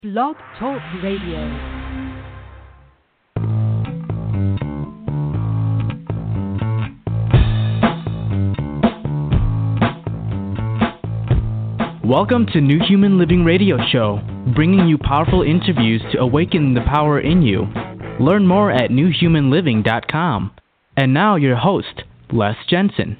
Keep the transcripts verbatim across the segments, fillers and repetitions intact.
Blog Talk Radio. Welcome to New Human Living Radio Show, bringing you powerful interviews to awaken the power in you. Learn more at new human living dot com. And now your host, Les Jensen.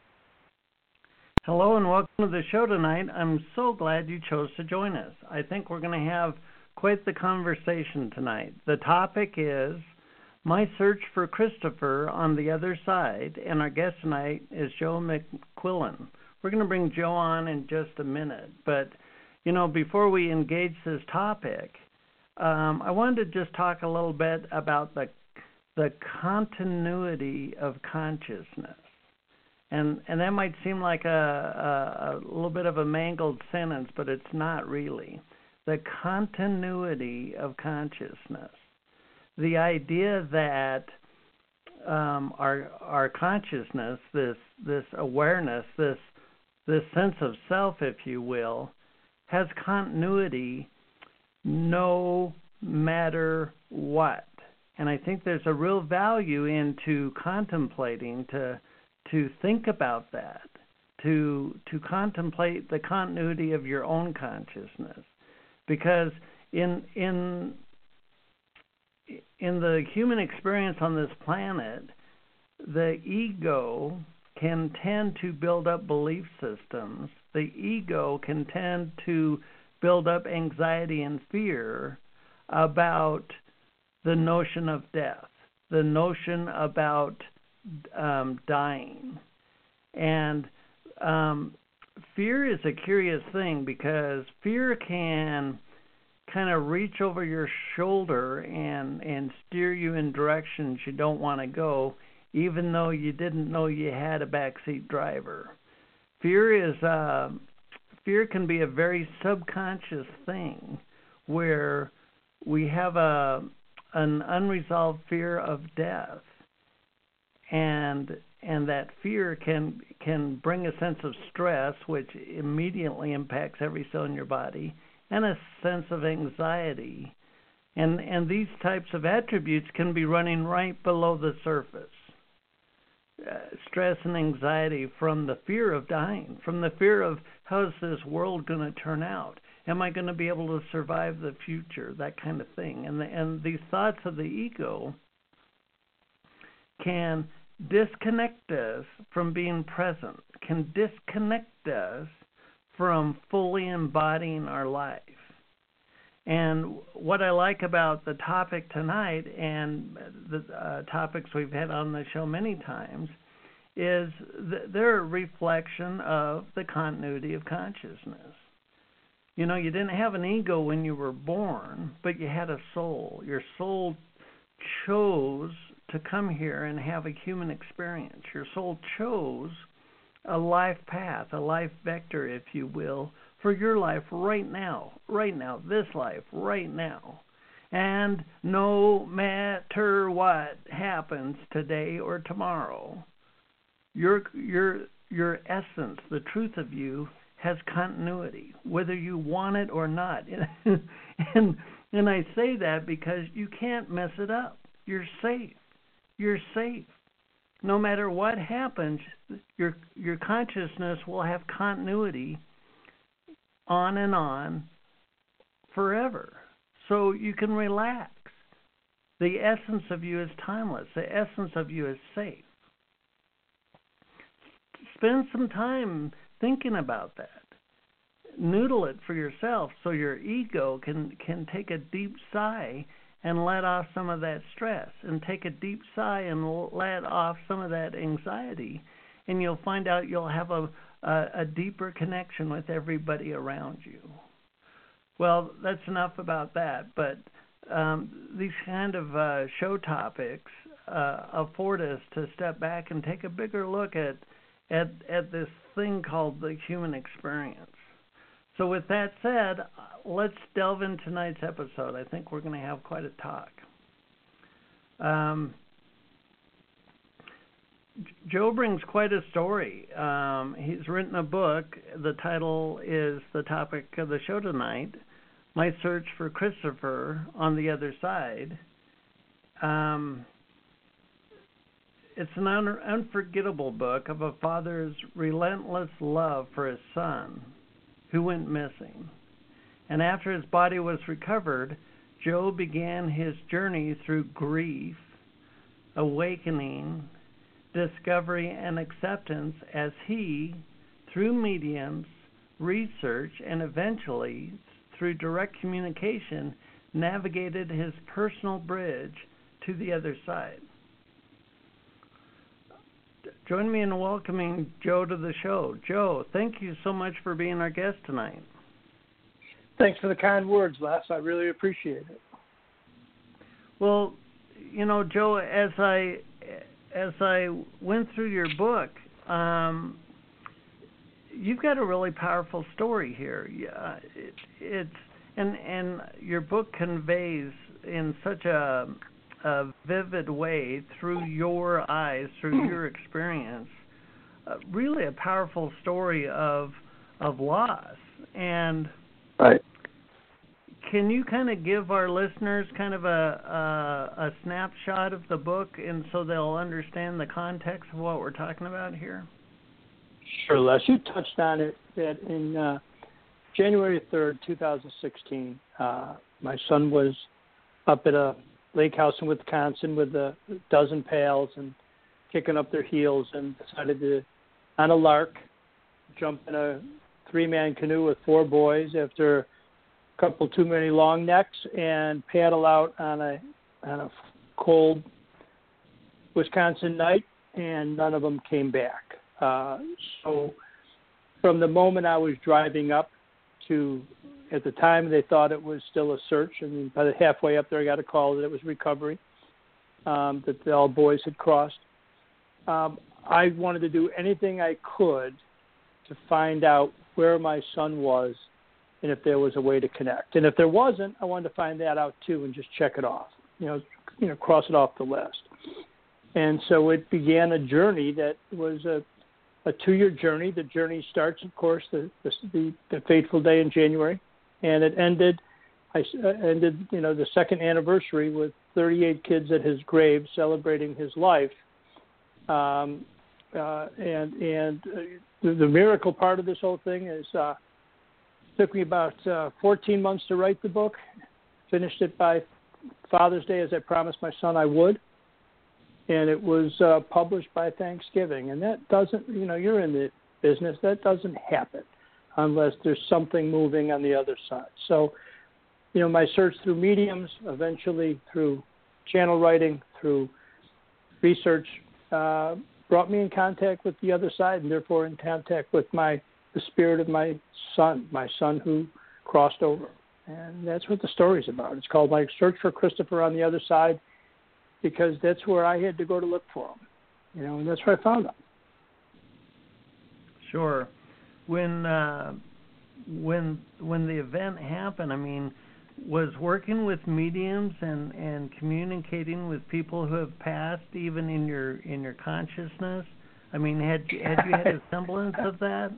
Hello and welcome to the show tonight. I'm so glad you chose to join us. I think we're going to have quite the conversation tonight. The topic is My Search for Christopher on the Other Side, and our guest tonight is Joe McQuillan. We're going to bring Joe on in just a minute, but, you know, before we engage this topic, um, I wanted to just talk a little bit about the the continuity of consciousness. And and that might seem like a, a, a little bit of a mangled sentence, but it's not really. The continuity of consciousness. The idea that um, our our consciousness, this this awareness, this this sense of self, if you will, has continuity no matter what. And I think there's a real value into contemplating to to think about that, to to contemplate the continuity of your own consciousness, because in in in the human experience on this planet, the ego can tend to build up belief systems. The ego can tend to build up anxiety and fear about the notion of death, the notion about Um, dying. And um, fear is a curious thing because fear can kind of reach over your shoulder and, and steer you in directions you don't want to go, even though you didn't know you had a backseat driver. Fear is uh, fear can be a very subconscious thing where we have a an unresolved fear of death. And and that fear can can bring a sense of stress, which immediately impacts every cell in your body, and a sense of anxiety. And and these types of attributes can be running right below the surface. Uh, stress and anxiety from the fear of dying, from the fear of how is this world going to turn out? Am I going to be able to survive the future? That kind of thing. And the, and these thoughts of the ego can disconnect us from being present, can disconnect us from fully embodying our life. And what I like about the topic tonight and the uh, topics we've had on the show many times is th- they're a reflection of the continuity of consciousness. You know, you didn't have an ego when you were born, but you had a soul. Your soul chose to come here and have a human experience. Your soul chose a life path, a life vector, if you will, for your life right now, right now, this life, right now. And no matter what happens today or tomorrow, your your your essence, the truth of you, has continuity, whether you want it or not. and and I say that because you can't mess it up. You're safe. You're safe. No matter what happens, your your consciousness will have continuity on and on forever. So you can relax. The essence of you is timeless. The essence of you is safe. Spend some time thinking about that. Noodle it for yourself so your ego can, can take a deep sigh and let off some of that stress, and take a deep sigh and let off some of that anxiety, and you'll find out you'll have a, a, a deeper connection with everybody around you. Well, that's enough about that, but um, these kind of uh, show topics uh, afford us to step back and take a bigger look at, at, at this thing called the human experience. So with that said, let's delve into tonight's episode. I think we're going to have quite a talk. Um, Joe brings quite a story. Um, he's written a book. The title is the topic of the show tonight, My Search for Christopher on the Other Side. Um, it's an un- unforgettable book of a father's relentless love for his son who went missing. And after his body was recovered, Joe began his journey through grief, awakening, discovery, and acceptance as he, through mediums, research, and eventually through direct communication, navigated his personal bridge to the other side. Join me in welcoming Joe to the show. Joe, thank you so much for being our guest tonight. Thanks for the kind words, Les. I really appreciate it. Well, you know, Joe, as I as I went through your book, um, you've got a really powerful story here. Yeah, it, it's and and your book conveys in such a, a vivid way through your eyes, through your experience, uh, really a powerful story of of loss. And right. Can you kind of give our listeners kind of a, a a snapshot of the book, and so they'll understand the context of what we're talking about here? Sure, Les. You touched on it that in uh, January third, twenty sixteen, uh, my son was up at a lake house in Wisconsin with a dozen pals and kicking up their heels, and decided to, on a lark, jump in a three-man canoe with four boys after a couple too many long necks and paddle out on a on a cold Wisconsin night, and none of them came back. Uh, so from the moment I was driving up to, at the time they thought it was still a search, and by the halfway up there I got a call that it was recovery, um, that the, all boys had crossed. Um, I wanted to do anything I could to find out where my son was and if there was a way to connect. And if there wasn't, I wanted to find that out too and just check it off, you know, you know, cross it off the list. And so it began a journey that was a, a two-year journey. The journey starts, of course, the, the, the fateful day in January, and it ended, I ended, you know, the second anniversary with thirty-eight kids at his grave celebrating his life. Um, uh, and and uh, the, the miracle part of this whole thing is uh, it took me about uh, fourteen months to write the book. Finished it by Father's Day, as I promised my son I would. And it was uh, published by Thanksgiving. And that doesn't, you know, you're in the business, that doesn't happen unless there's something moving on the other side. So, you know, my search through mediums, eventually through channel writing, through research, uh, brought me in contact with the other side, and therefore in contact with my the spirit of my son, my son who crossed over. And that's what the story's about. It's called My Search for Christopher on the Other Side, because that's where I had to go to look for him, you know, and that's where I found him. Sure. When uh, when when the event happened, I mean, was working with mediums and, and communicating with people who have passed, even in your in your consciousness. I mean, had had you had a semblance of that?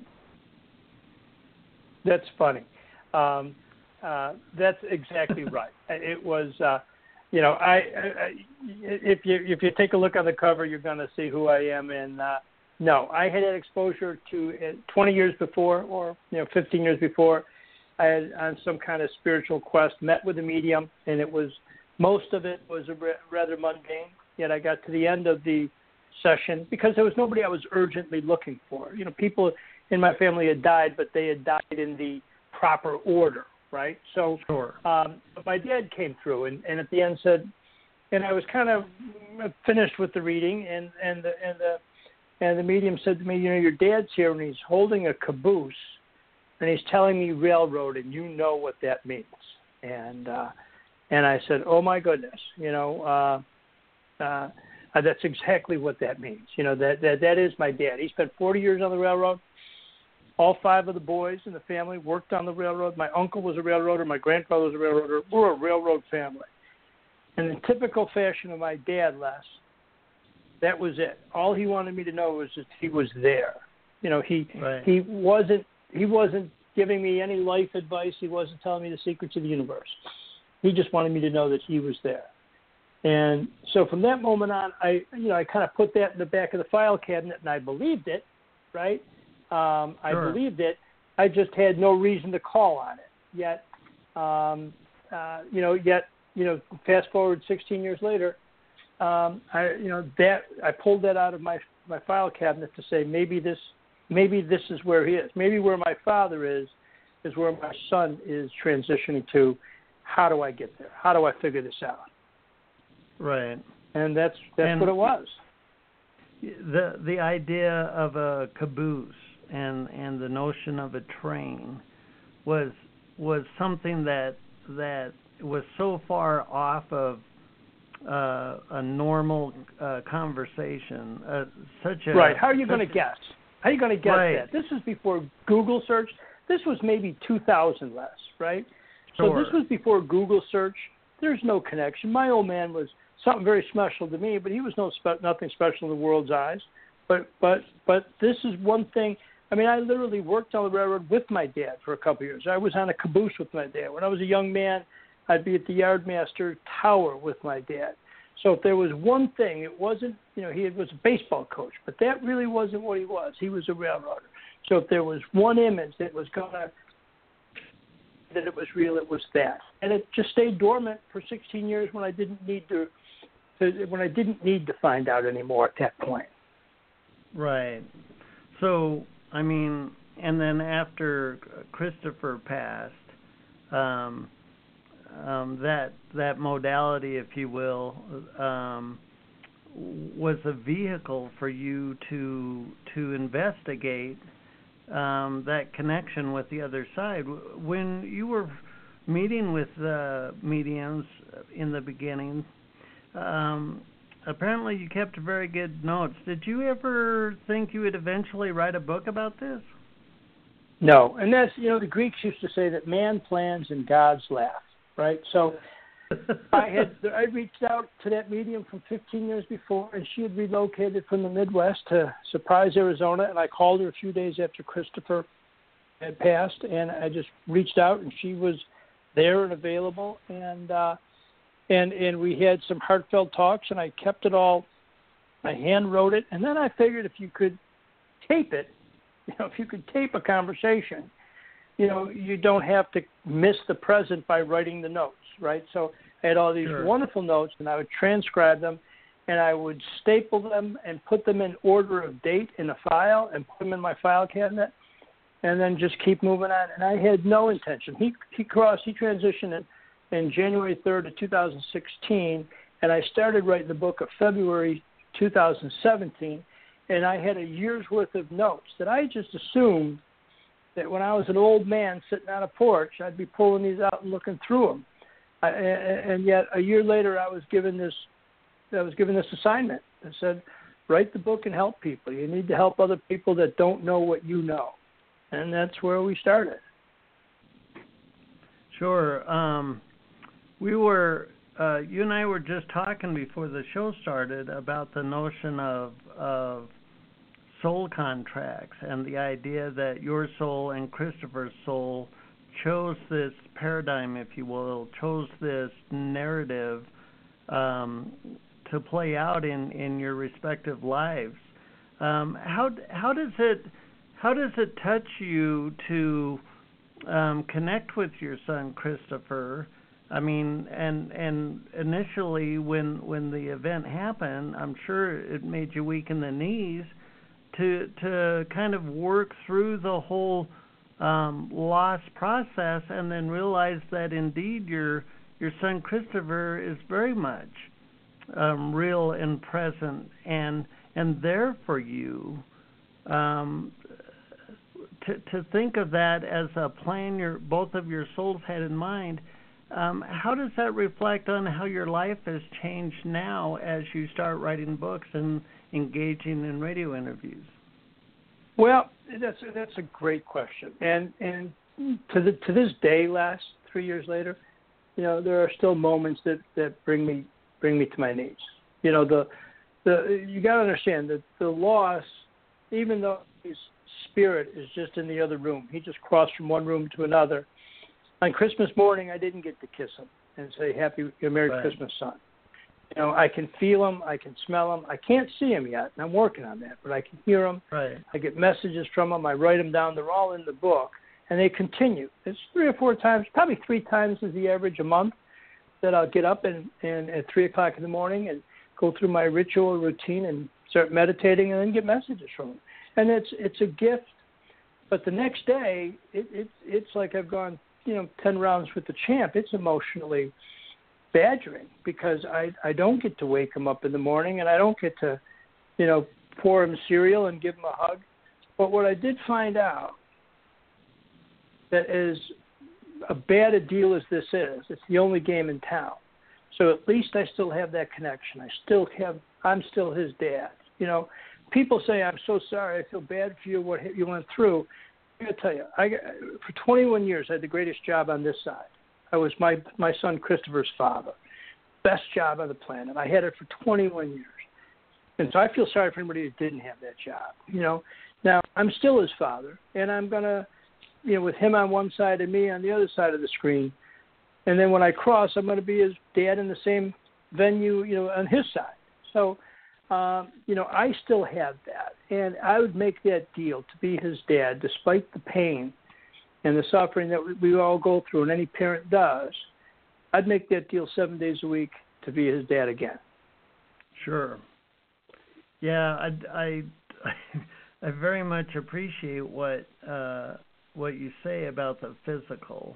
That's funny. Um, uh, that's exactly right. It was. Uh, You know, I, I if you if you take a look on the cover, you're going to see who I am. And uh, no, I had had exposure to uh, twenty years before, or you know, fifteen years before. I had on some kind of spiritual quest met with a medium, and it was most of it was a re- rather mundane. Yet I got to the end of the session because there was nobody I was urgently looking for. You know, people in my family had died, but they had died in the proper order. Right. So sure. um, my dad came through and, and at the end said, and I was kind of finished with the reading, and, and the and the and the medium said to me, you know, your dad's here and he's holding a caboose and he's telling me railroad, and you know what that means. And uh, and I said, oh my goodness, you know, uh, uh, that's exactly what that means. You know, that, that that is my dad. He spent forty years on the railroad. All five of the boys in the family worked on the railroad. My uncle was a railroader. My grandfather was a railroader. We're a railroad family. And in typical fashion of my dad, Les, that was it. All he wanted me to know was that he was there. You know, he right. he wasn't he wasn't giving me any life advice. He wasn't telling me the secrets of the universe. He just wanted me to know that he was there. And so from that moment on, I, you know, I kind of put that in the back of the file cabinet, and I believed it, right? Um, I Sure. believed it. I just had no reason to call on it. Yet, um, uh, you know, yet, you know, fast forward sixteen years later, um, I, you know, that I pulled that out of my my file cabinet to say maybe this, maybe this is where he is. Maybe where my father is, is where my son is transitioning to. How do I get there? How do I figure this out? Right. And that's that's and what it was. The the idea of a caboose and, and the notion of a train was was something that that was so far off of uh, a normal uh, conversation. Uh, such a right. How are you going to a, guess? How are you going to guess right. that? This is before Google search. This was maybe two thousand less, right? Sure. So this was before Google search. There's no connection. My old man was something very special to me, but he was no spe- nothing special in the world's eyes. But but but this is one thing. I mean, I literally worked on the railroad with my dad for a couple of years. I was on a caboose with my dad. When I was a young man, I'd be at the Yardmaster Tower with my dad. So if there was one thing, it wasn't, you know, he was a baseball coach, but that really wasn't what he was. He was a railroader. So if there was one image that was going to, that it was real, it was that. And it just stayed dormant for sixteen years when I didn't need to, to when I didn't need to find out anymore at that point. Right. So, I mean, and then after Christopher passed, um, um, that that modality, if you will, um, was a vehicle for you to to investigate um, that connection with the other side. When you were meeting with uh, mediums in the beginning, um, apparently you kept very good notes. Did you ever think you would eventually write a book about this? No, and that's, you know, the Greeks used to say that man plans and gods laugh, right? So I had I reached out to that medium from fifteen years before, and she had relocated from the Midwest to Surprise, Arizona, and I called her a few days after Christopher had passed, and I just reached out, and she was there and available, and uh, and and we had some heartfelt talks, and I kept it all. I hand wrote it, and then I figured if you could tape it, you know, if you could tape a conversation, you know, you don't have to miss the present by writing the notes, right? So I had all these Sure. wonderful notes, and I would transcribe them, and I would staple them and put them in order of date in a file and put them in my file cabinet, and then just keep moving on. And I had no intention. He he crossed, he transitioned in, in January third of two thousand sixteen, and I started writing the book of February two thousand seventeen, and I had a year's worth of notes that I just assumed that when I was an old man sitting on a porch, I'd be pulling these out and looking through them. I, and yet a year later, I was given this, I was given this assignment that said, write the book and help people. You need to help other people that don't know what you know. And that's where we started. Sure. Um, we were, uh, you and I were just talking before the show started about the notion of, of soul contracts and the idea that your soul and Christopher's soul chose this paradigm, if you will, chose this narrative um, to play out in, in your respective lives. Um, how how does it how does it touch you to um, connect with your son Christopher? I mean, and and initially when when the event happened, I'm sure it made you weak in the knees to to kind of work through the whole um, loss process, and then realize that indeed your your son Christopher is very much um, real and present and and there for you. Um, to to think of that as a plan your both of your souls had in mind. Um, how does that reflect on how your life has changed now as you start writing books and engaging in radio interviews? Well, that's that's a great question, and and to the to this day, last three years later, you know, there are still moments that, that bring me bring me to my knees. You know, the the you got to understand that the loss, even though he's spirit is just in the other room. He just crossed from one room to another. On Christmas morning, I didn't get to kiss him and say, Happy Merry right. Christmas, son. You know, I can feel him. I can smell him. I can't see him yet, and I'm working on that, but I can hear him. Right. I get messages from him. I write them down. They're all in the book, and they continue. It's three or four times, probably three times is the average a month that I'll get up and, and at three o'clock in the morning and go through my ritual routine and start meditating and then get messages from him. And it's it's a gift. But the next day, it, it, it's like I've gone, you know, ten rounds with the champ. It's emotionally badgering because I, I don't get to wake him up in the morning and I don't get to, you know, pour him cereal and give him a hug. But what I did find out that is a bad a deal as this is, it's the only game in town. So at least I still have that connection. I still have, I'm still his dad. You know, people say, I'm so sorry, I feel bad for you, what you went through. I got to tell you, I, for twenty-one years, I had the greatest job on this side. I was my, my son Christopher's father. Best job on the planet. I had it for twenty-one years. And so I feel sorry for anybody who didn't have that job. You know, now I'm still his father, and I'm going to, you know, with him on one side and me on the other side of the screen. And then when I cross, I'm going to be his dad in the same venue, you know, on his side. So, um, you know, I still have that. And I would make that deal to be his dad, despite the pain and the suffering that we all go through, and any parent does. I'd make that deal seven days a week to be his dad again. Sure. Yeah, I, I, I very much appreciate what uh, what you say about the physical.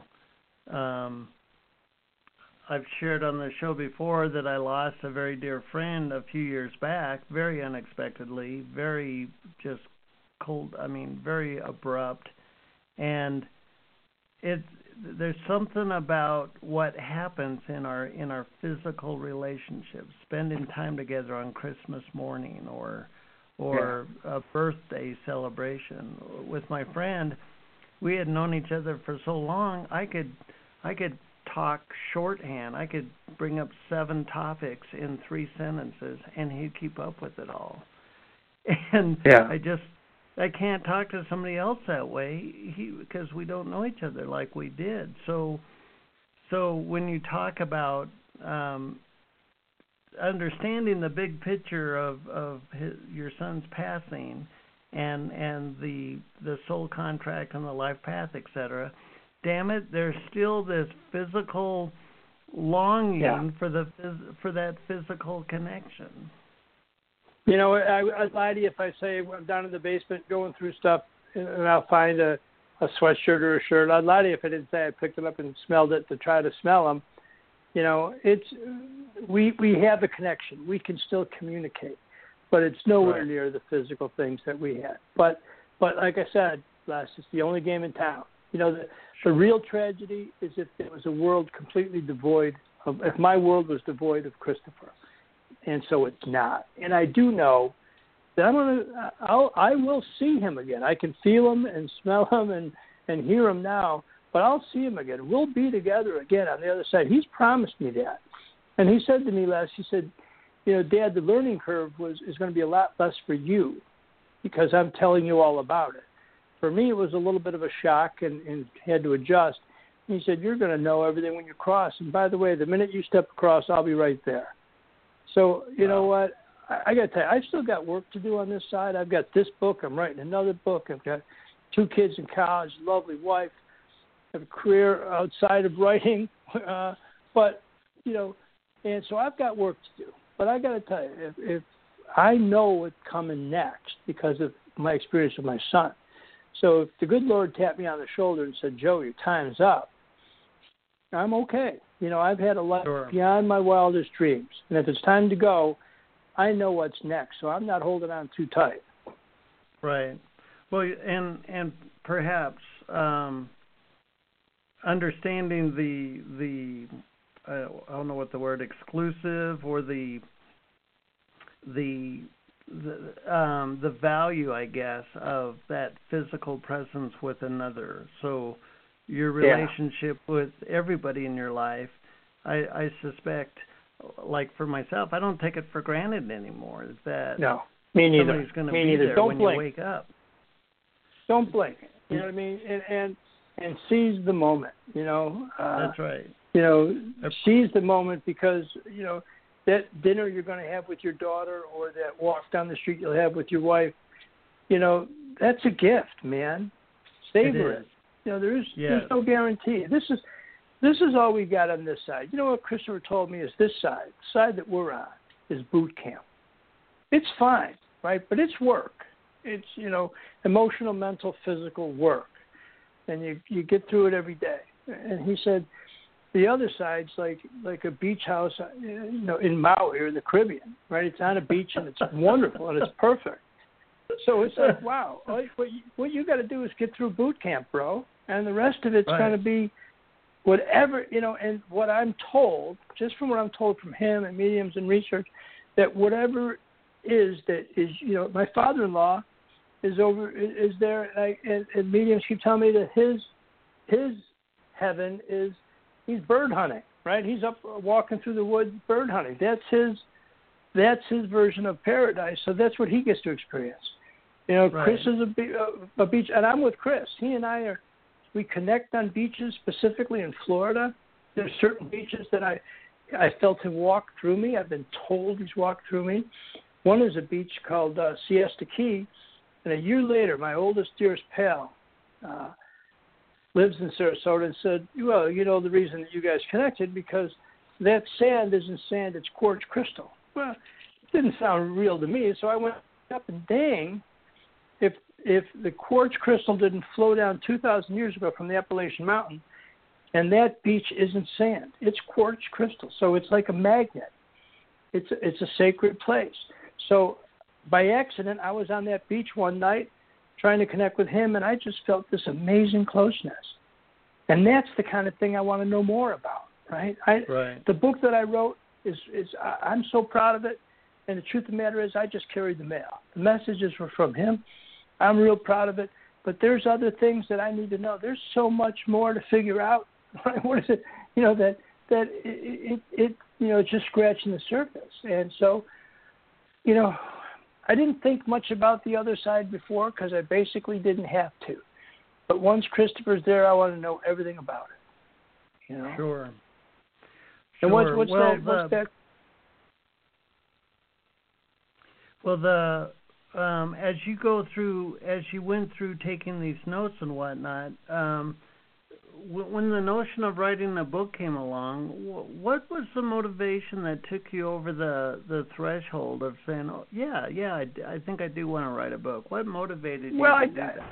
Um, I've shared on the show before that I lost a very dear friend a few years back, very unexpectedly, very just cold, I mean, very abrupt. And it, there's something about what happens in our in our physical relationships, spending time together on Christmas morning or or yeah. a birthday celebration. With my friend, we had known each other for so long, I could I could talk shorthand. I could bring up seven topics in three sentences, and he'd keep up with it all. And yeah. I just, I can't talk to somebody else that way he, because we don't know each other like we did. So, so when you talk about um, understanding the big picture of, of his, your son's passing and and the the soul contract and the life path, et cetera, damn it, there's still this physical longing yeah. for the for that physical connection. You know, I, I'd lie to you if I say I'm down in the basement going through stuff and I'll find a, a sweatshirt or a shirt. I'd lie to you if I didn't say I picked it up and smelled it to try to smell them. You know, it's we we have a connection. We can still communicate, but it's nowhere right. near the physical things that we had. But but like I said, Les, it's the only game in town. You know, the, the real tragedy is if there was a world completely devoid of, if my world was devoid of Christopher, and so it's not. And I do know that I'm gonna, I'll, I will see him again. I can feel him and smell him and, and hear him now, but I'll see him again. We'll be together again on the other side. He's promised me that. And he said to me last, he said, you know, Dad, the learning curve was is going to be a lot less for you because I'm telling you all about it. For me, it was a little bit of a shock and, and had to adjust. And he said, you're going to know everything when you cross. And by the way, the minute you step across, I'll be right there. So, you wow. know what? I, I got to tell you, I've still got work to do on this side. I've got this book. I'm writing another book. I've got two kids in college, lovely wife. I have a career outside of writing. Uh, but, you know, and so I've got work to do. But I got to tell you, if, if I know what's coming next because of my experience with my son. So if the good Lord tapped me on the shoulder and said, Joe, your time's up, I'm okay. You know, I've had a life sure. beyond my wildest dreams. And if it's time to go, I know what's next. So I'm not holding on too tight. Right. Well, and and perhaps um, understanding the, the uh, I don't know what the word, exclusive or the, the, The, um, the value, I guess, of that physical presence with another. So your relationship yeah. with everybody in your life, I, I suspect, like for myself, I don't take it for granted anymore that no, me neither. somebody's going to me be neither. there don't when blink. you wake up. Don't blink. You know what I mean? And and, and seize the moment. You know. Uh, That's right. You know, seize the moment because you know that dinner you're going to have with your daughter or that walk down the street you'll have with your wife. You know, that's a gift, man. Savor it. it. You know, there's yes. there's no guarantee. This is this is all we got on this side. You know what Christopher told me is this side, the side that we're on, is boot camp. It's fine, right? But it's work. It's, you know, emotional, mental, physical work. And you you get through it every day. And he said the other side's like like a beach house, you know, in Maui or the Caribbean, right? It's on a beach and it's wonderful and it's perfect. So it's like, wow, what you, what you got to do is get through boot camp, bro. And the rest of it's right. going to be whatever, you know, and what I'm told, just from what I'm told from him and mediums and research, that whatever is that is, you know, my father-in-law is over, is there, like, and, and mediums keep telling me that his his heaven is, he's bird hunting, right? He's up walking through the woods bird hunting. That's his, that's his version of paradise. So that's what he gets to experience. You know, right. Chris is a, be- a beach, and I'm with Chris. He and I are, we connect on beaches, specifically in Florida. There's certain beaches that I, I felt him walk through me. I've been told he's walked through me. One is a beach called uh, Siesta Key, and a year later, my oldest, dearest pal uh, lives in Sarasota and said, well, you know the reason that you guys connected, because that sand isn't sand, it's quartz crystal. Well, it didn't sound real to me, so I went up and dang, if if the quartz crystal didn't flow down two thousand years ago from the Appalachian Mountain, and that beach isn't sand, it's quartz crystal. So it's like a magnet. It's a, it's a sacred place. So by accident, I was on that beach one night trying to connect with him, and I just felt this amazing closeness. And that's the kind of thing I want to know more about, right? I, right. The book that I wrote, is, is I, I'm so proud of it, and the truth of the matter is I just carried the mail. The messages were from him. I'm real proud of it, but there's other things that I need to know. There's so much more to figure out. Right? What is it? You know, that, that it, it, it, you know, it's just scratching the surface. And so, you know, I didn't think much about the other side before because I basically didn't have to. But once Christopher's there, I want to know everything about it. You know? Sure. And sure. what's, what's well, that? What's the, that? Well, the um, as you go through, as you went through taking these notes and whatnot, um, w- when the notion of writing a book came along, w- what was the motivation that took you over the, the threshold of saying, oh, yeah, yeah, I, I think I do want to write a book? What motivated you well, to I, do that?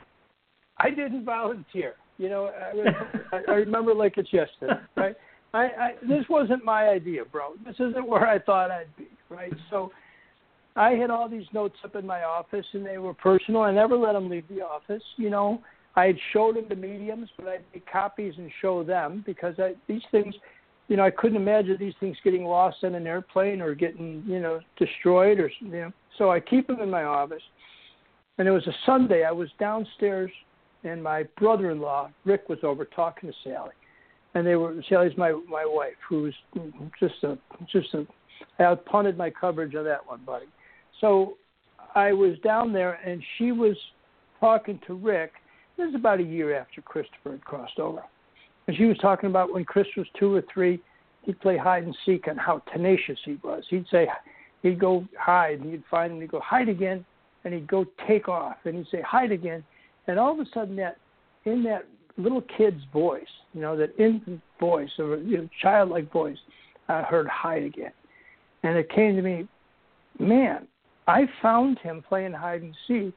I didn't volunteer. You know, I, was, I, I remember like it's yesterday, right? I, I this wasn't my idea, bro. This isn't where I thought I'd be, right? So I had all these notes up in my office, and they were personal. I never let them leave the office. You know, I had showed them to mediums, but I'd make copies and show them because I, these things, you know, I couldn't imagine these things getting lost in an airplane or getting, you know, destroyed or, you know. So I keep them in my office. And it was a Sunday. I was downstairs, and my brother-in-law, Rick, was over talking to Sally. And they were, Sally's my, my wife, who's just a, just a, I outpunted my coverage of that one, buddy. So I was down there, and she was talking to Rick. This is about a year after Christopher had crossed over. And she was talking about when Chris was two or three, he'd play hide and seek and how tenacious he was. He'd say, he'd go hide, and he'd find him, he'd go hide again, and he'd go take off, and he'd say hide again. And all of a sudden, that in that little kid's voice, you know, that infant voice, or you know, childlike voice, I heard hide again. And it came to me, man, I found him playing hide and seek.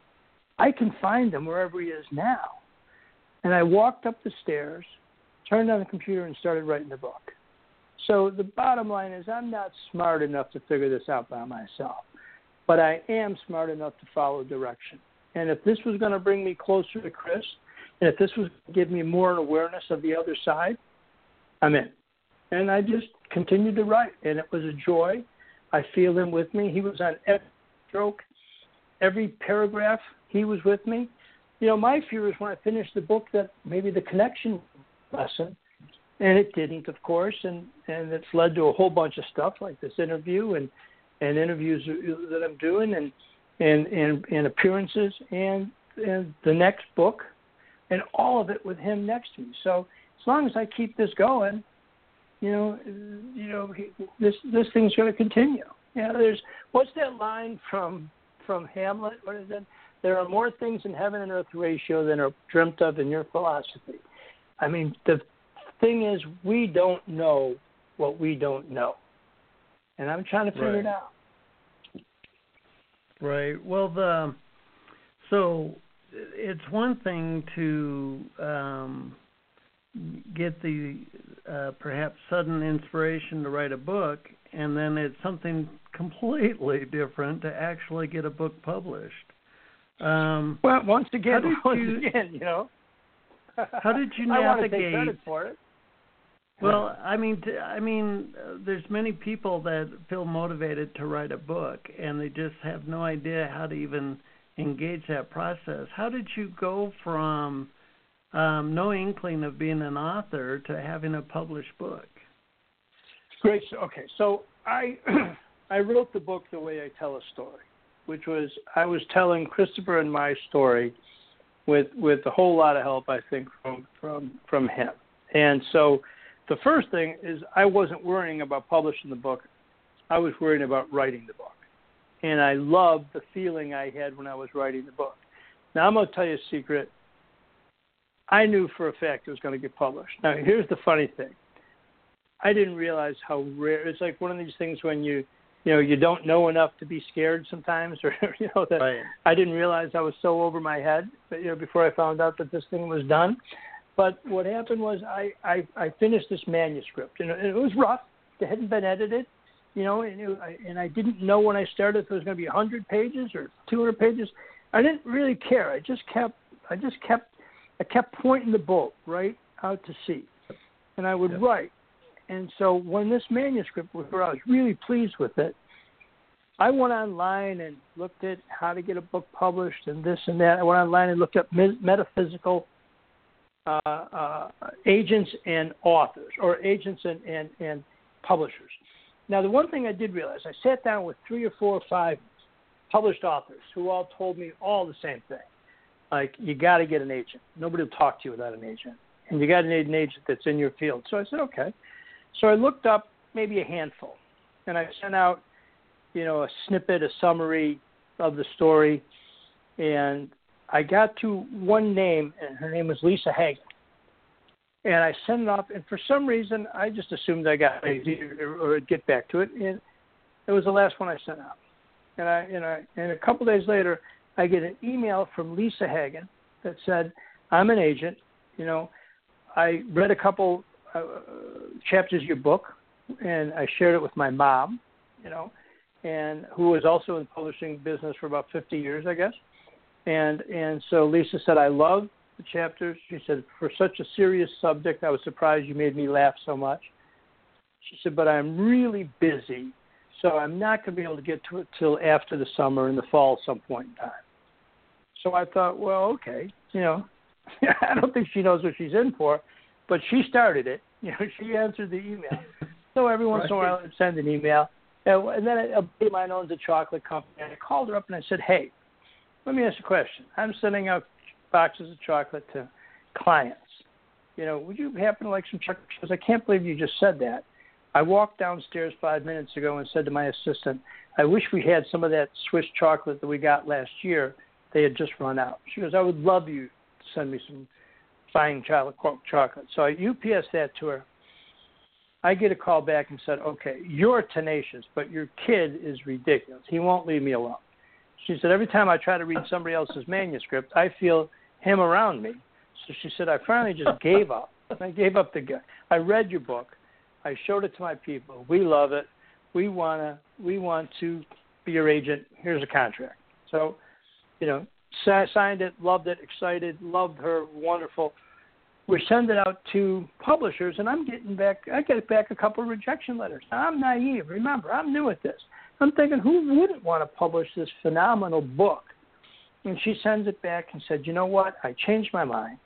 I can find him wherever he is now. And I walked up the stairs, turned on the computer, and started writing the book. So the bottom line is I'm not smart enough to figure this out by myself, but I am smart enough to follow direction. And if this was going to bring me closer to Chris, and if this was going to give me more an awareness of the other side, I'm in. And I just continued to write, and it was a joy. I feel him with me. He was on every stroke, every paragraph. He was with me. You know, my fear is when I finish the book that maybe the connection lesson, and it didn't, of course, and, and it's led to a whole bunch of stuff like this interview and, and interviews that I'm doing and, and, and, and appearances. And and the next book, and all of it with him next to me. So as long as I keep this going, you know, you know, this this thing's going to continue. Yeah, there's what's that line from from Hamlet? What is it? There are more things in heaven and earth, Horatio, than are dreamt of in your philosophy. I mean, the thing is, we don't know what we don't know, and I'm trying to figure Right. it out. Right. Well, the so it's one thing to um, get the uh, perhaps sudden inspiration to write a book, and then it's something completely different to actually get a book published. Um, Well, once How again, did once you- again, you know. How did you I want to take navigate- credit for it. Well, I mean, t- I mean, uh, there's many people that feel motivated to write a book, and they just have no idea how to even engage that process. How did you go from um, no inkling of being an author to having a published book? Great. So, okay, so I I wrote the book the way I tell a story, which was I was telling Christopher and my story with with a whole lot of help, I think, from from from him. And so the first thing is I wasn't worrying about publishing the book. I was worrying about writing the book. And I loved the feeling I had when I was writing the book. Now, I'm going to tell you a secret. I knew for a fact it was going to get published. Now, here's the funny thing. I didn't realize how rare. It's like one of these things when you, you know, you don't know enough to be scared sometimes, or you know that Right. I didn't realize I was so over my head. But you know, before I found out that this thing was done. But what happened was I, I, I finished this manuscript, and it was rough. It hadn't been edited, you know, and, it, and I didn't know when I started if it was going to be one hundred pages or two hundred pages. I didn't really care. I just kept, I just kept, I kept pointing the boat right out to sea, and I would Yep. write. And so when this manuscript was where I was really pleased with it, I went online and looked at how to get a book published and this and that. I went online and looked up metaphysical Uh, uh, agents and authors, or agents and, and, and publishers. Now, the one thing I did realize, I sat down with three or four or five published authors who all told me all the same thing. Like, you got to get an agent. Nobody will talk to you without an agent. And you got to need an agent that's in your field. So I said, okay. So I looked up maybe a handful, and I sent out, you know, a snippet, a summary of the story, and I got to one name, and her name was Lisa Hagen. And I sent it off, and for some reason, I just assumed I got it or would get back to it, and it was the last one I sent out. And I, and I, and a couple days later, I get an email from Lisa Hagen that said, "I'm an agent. You know, I read a couple uh, chapters of your book, and I shared it with my mom. You know, and who was also in the publishing business for about fifty years, I guess." And and so Lisa said, "I love the chapters." She said, "For such a serious subject, I was surprised you made me laugh so much." She said, "But I'm really busy, so I'm not going to be able to get to it till after the summer and the fall some point in time." So I thought, well, okay, you know, I don't think she knows what she's in for, but she started it. You know, she answered the email. So every once in a while I'd send an email. And then a buddy of mine owns a chocolate company, and I called her up and I said, "Hey, let me ask you a question. I'm sending out boxes of chocolate to clients. You know, would you happen to like some chocolate?" She goes, "I can't believe you just said that. I walked downstairs five minutes ago and said to my assistant, I wish we had some of that Swiss chocolate that we got last year. They had just run out." She goes, "I would love you to send me some fine chocolate." chocolate. So I U P S that to her. I get a call back and said, "Okay, you're tenacious, but your kid is ridiculous. He won't leave me alone." She said, "Every time I try to read somebody else's manuscript, I feel him around me." So she said, "I finally just gave up. I gave up the guy. I read your book. I showed it to my people. We love it. We wanna, we want to be your agent. Here's a contract." So, you know, signed it, loved it, excited, loved her, wonderful. We send it out to publishers, and I'm getting back, I get back a couple of rejection letters. Now, I'm naive. Remember, I'm new at this. I'm thinking, who wouldn't want to publish this phenomenal book? And she sends it back and said, "You know what? I changed my mind.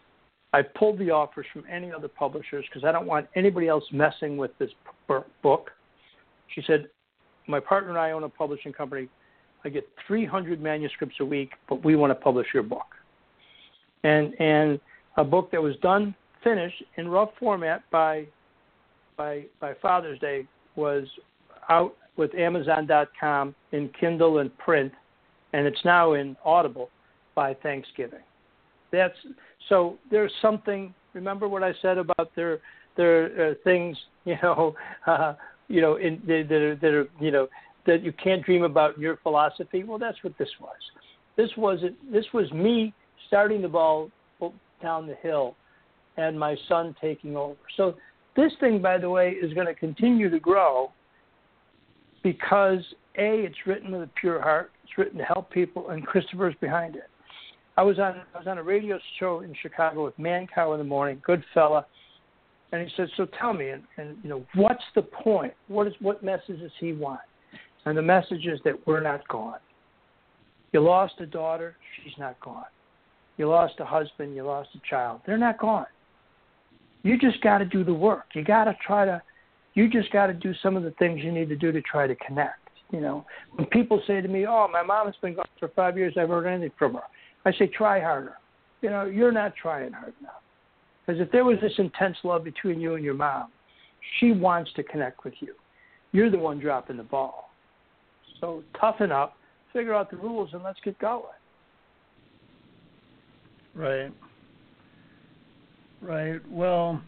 I pulled the offers from any other publishers because I don't want anybody else messing with this book." She said, "My partner and I own a publishing company. I get three hundred manuscripts a week, but we want to publish your book. And and a book that was done, finished in rough format by by by Father's Day was out with Amazon dot com in Kindle and print, and it's now in Audible by Thanksgiving. That's so. There's something. Remember what I said about there there are things you know uh, you know in, that, are, that are you know that you can't dream about in your philosophy. Well, that's what this was. This wasn't. This was me starting the ball down the hill, and my son taking over. So this thing, by the way, is going to continue to grow because A, it's written with a pure heart. It's written to help people, and Christopher's behind it. I was on I was on a radio show in Chicago with Mancow in the morning, good fella, and he said, "So tell me, and, and you know, what's the point? What is what message does he want?" And the message is that we're not gone. You lost a daughter, she's not gone. You lost a husband, you lost a child. They're not gone. You just got to do the work. You got to try to, you just got to do some of the things you need to do to try to connect. You know, when people say to me, "Oh, my mom has been gone for five years, I haven't heard anything from her," I say, try harder. You know, you're not trying hard enough. Because if there was this intense love between you and your mom, she wants to connect with you. You're the one dropping the ball. So toughen up, figure out the rules, and let's get going. Right. Right. Well,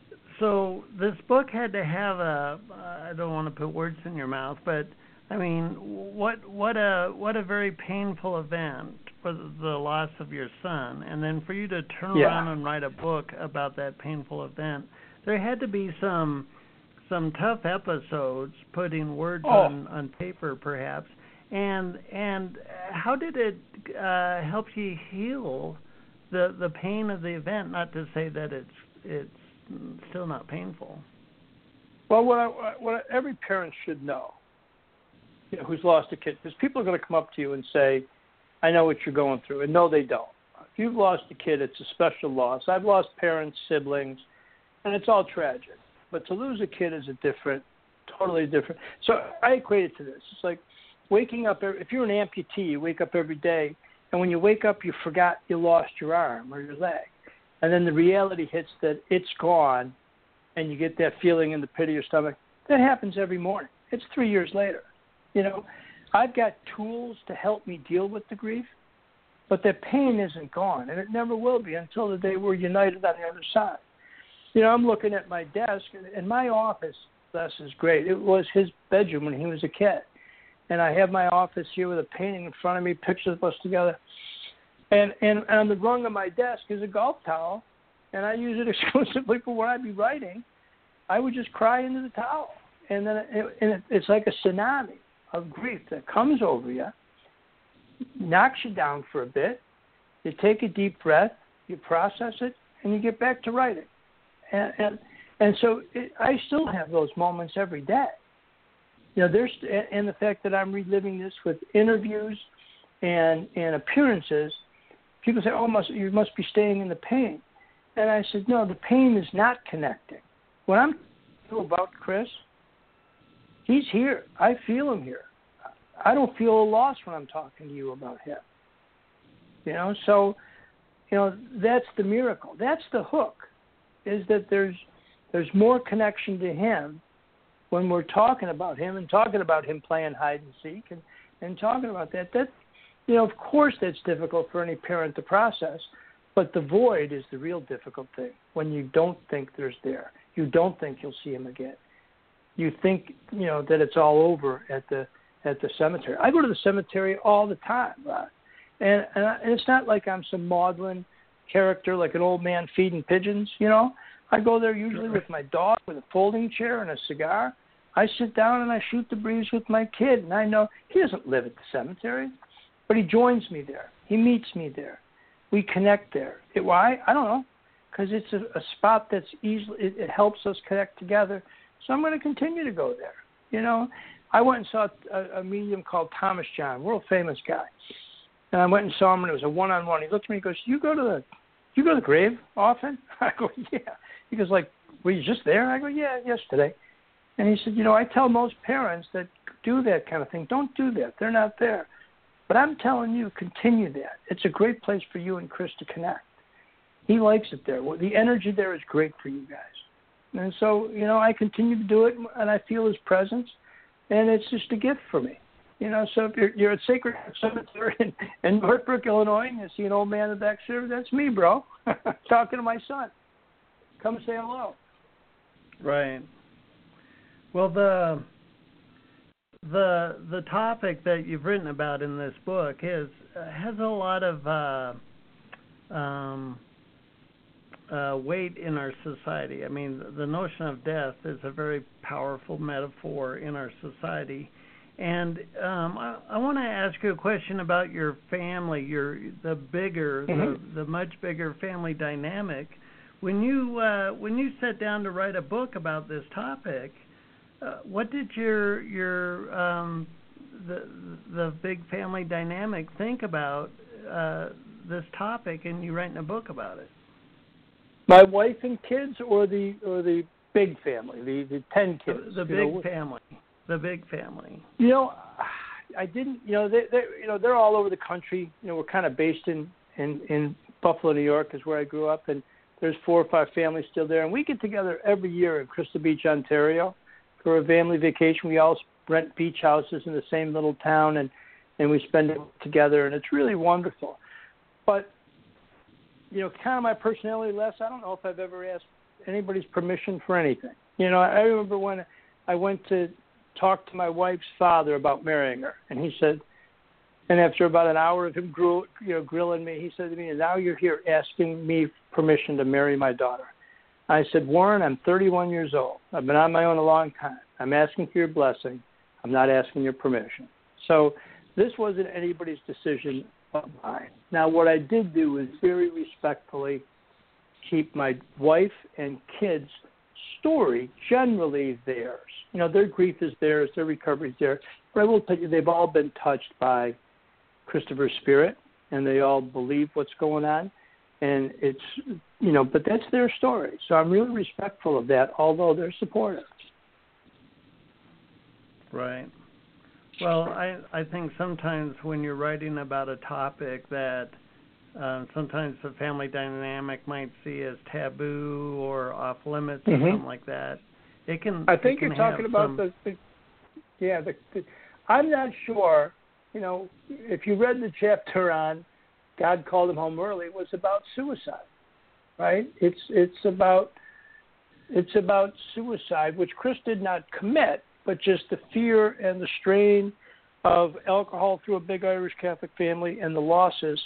so this book had to have a, I don't want to put words in your mouth, but I mean, what what a what a very painful event was the loss of your son, and then for you to turn yeah. around and write a book about that painful event, there had to be some some tough episodes, putting words oh. on, on paper, perhaps. And and how did it uh, help you heal the the pain of the event? Not to say that it's it's still not painful. Well, what I, what every parent should know, you know, who's lost a kid, because people are going to come up to you and say, "I know what you're going through," and no, they don't. If you've lost a kid, it's a special loss. I've lost parents, siblings, and it's all tragic. But to lose a kid is a different, totally different. So I equate it to this. It's like waking up. If you're an amputee, you wake up every day, and when you wake up, you forgot you lost your arm or your leg, and then the reality hits that it's gone, and you get that feeling in the pit of your stomach. That happens every morning. It's three years later. You know, I've got tools to help me deal with the grief, but that pain isn't gone, and it never will be until the day we're united on the other side. You know, I'm looking at my desk, and my office, this is great. It was his bedroom when he was a kid. And I have my office here with a painting in front of me, pictures of us together. And, and on the rung of my desk is a golf towel, and I use it exclusively for when I'd be writing. I would just cry into the towel. And then it, and it, it's like a tsunami of grief that comes over you, knocks you down for a bit. You take a deep breath, you process it, and you get back to writing. And and, and so it, I still have those moments every day. You know, there's and the fact that I'm reliving this with interviews and and appearances. People say, "Oh, must you must be staying in the pain," and I said, "No, the pain is not connecting. When I'm talking about Chris, he's here. I feel him here. I don't feel a loss when I'm talking to you about him. You know, so you know that's the miracle. That's the hook. Is that there's there's more connection to him when we're talking about him and talking about him playing hide and seek and, and talking about that. That, you know, of course that's difficult for any parent to process, but the void is the real difficult thing when you don't think there's there. You don't think you'll see him again. You think, you know, that it's all over at the at the cemetery. I go to the cemetery all the time, Rod. And, and, I, and it's not like I'm some maudlin character like an old man feeding pigeons, you know. I go there usually with my dog with a folding chair and a cigar. I sit down and I shoot the breeze with my kid, and I know he doesn't live at the cemetery, but he joins me there. He meets me there. We connect there. It, why? I don't know, because it's a, a spot that's easily, it, it helps us connect together, so I'm going to continue to go there. You know, I went and saw a, a medium called Thomas John, world famous guy, and I went and saw him, and it was a one-on-one. He looked at me and goes, "You go to the You go to the grave often?" I go, "Yeah." He goes, "Like, were you just there?" I go, "Yeah, yesterday." And he said, "You know, I tell most parents that do that kind of thing, don't do that. They're not there. But I'm telling you, continue that. It's a great place for you and Chris to connect. He likes it there. Well, the energy there is great for you guys. And so, you know, I continue to do it, and I feel his presence, and it's just a gift for me. You know, so if you're, you're at Sacred Heart Cemetery in, in Northbrook, Illinois, and you see an old man in the back there, that's me, bro, talking to my son. Come say hello. Right. Well, the the the topic that you've written about in this book is uh, has a lot of uh, um, uh, weight in our society. I mean, the notion of death is a very powerful metaphor in our society. And um, I, I want to ask you a question about your family, your the bigger, mm-hmm. the, the much bigger family dynamic. When you uh, when you sat down to write a book about this topic, uh, what did your your um, the the big family dynamic think about uh, this topic, and you writing a book about it? My wife and kids, or the or the big family, the the ten kids. The, the big know? family. The big family. You know, I didn't. You know, they, they, you know, they're all over the country. You know, we're kind of based in, in, in Buffalo, New York, is where I grew up, and there's four or five families still there. And we get together every year in Crystal Beach, Ontario, for a family vacation. We all rent beach houses in the same little town, and, and we spend it together, and it's really wonderful. But you know, kind of my personality, Les, I don't know if I've ever asked anybody's permission for anything. You know, I remember when I went to talked to my wife's father about marrying her, and he said, and after about an hour of him grill, you know, grilling me, he said to me, now you're here asking me permission to marry my daughter. I said, Warren, I'm thirty-one years old. I've been on my own a long time. I'm asking for your blessing. I'm not asking your permission. So this wasn't anybody's decision of mine. Now, what I did do was very respectfully keep my wife and kids' story generally theirs. You know, their grief is theirs, their recovery is theirs. But I will tell you, they've all been touched by Christopher's spirit, and they all believe what's going on. And it's, you know, but that's their story. So I'm really respectful of that, although they're supportive. Right. Well, I, I think sometimes when you're writing about a topic that uh, sometimes the family dynamic might see as taboo or off limits mm-hmm. or something like that, it can. I think it can you're talking about some... the, the, yeah. The, the, I'm not sure. You know, if you read the chapter on God Called Him Home Early, it was about suicide, right? It's it's about it's about suicide, which Chris did not commit, but just the fear and the strain of alcohol through a big Irish Catholic family and the losses.